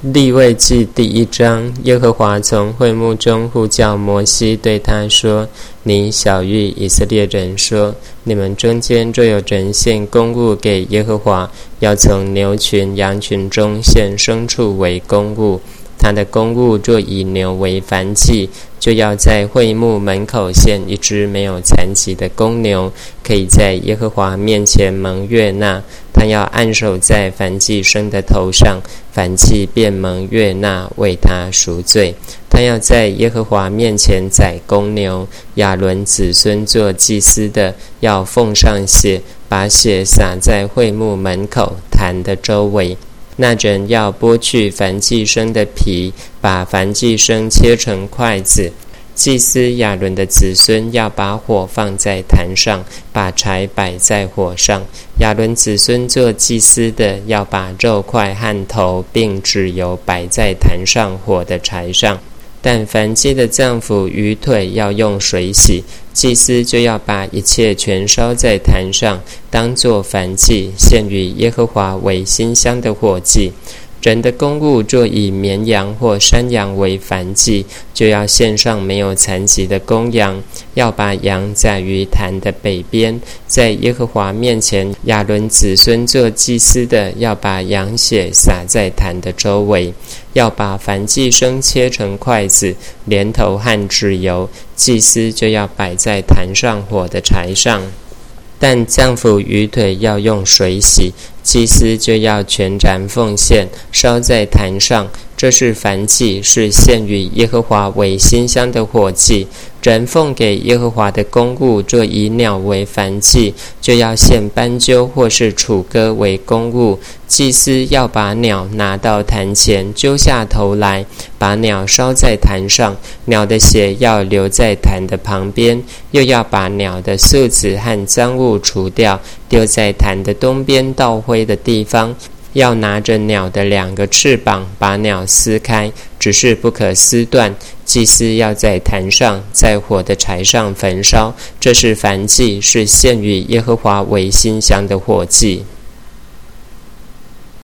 利未记第1章，耶和华从会幕中呼叫摩西，对他说：你晓谕以色列人说，你们中间若有人献供物给耶和华，要从牛群羊群中献牲畜为供物，他的供物若以牛为燔祭，就要在会幕门口献一只没有残疾的公牛，可以在耶和华面前蒙悦纳。他要按手在燔祭牲的头上，燔祭便蒙悦纳，为他赎罪。他要在耶和华面前宰公牛，亚伦子孙做祭司的要奉上血，把血洒在会幕门口坛的周围。那人要剥去燔祭牲的皮，把燔祭牲切成块子。祭司亚伦的子孙要把火放在坛上，把柴摆在火上。亚伦子孙做祭司的要把肉块和头并脂油摆在坛上火的柴上。但燔祭的脏腑与腿要用水洗，祭司就要把一切全烧在坛上，当作燔祭，献与耶和华为馨香的火祭。人的供物若以绵羊或山羊为燔祭，就要献上没有残疾的公羊，要把羊宰于坛的北边，在耶和华面前。亚伦子孙做祭司的要把羊血洒在坛的周围，要把燔祭牲切成块子，连头和脂油，祭司就要摆在坛上火的柴上。但脏腑与腿要用水洗，祭司就要全然奉献，烧在坛上。这是燔祭，是献与耶和华为馨香的火祭。人奉给耶和华的供物，若以鸟为燔祭，就要献斑鸠或是楚歌为供物。祭司要把鸟拿到坛前，揪下头来，把鸟烧在坛上，鸟的血要留在坛的旁边，又要把鸟的宿子和脏物除掉，丢在坛的东边倒灰的地方。要拿着鸟的2个翅膀，把鸟撕开，只是不可撕断。祭司要在坛上，在火的柴上焚烧。这是燔祭，是献与耶和华为馨香的火祭。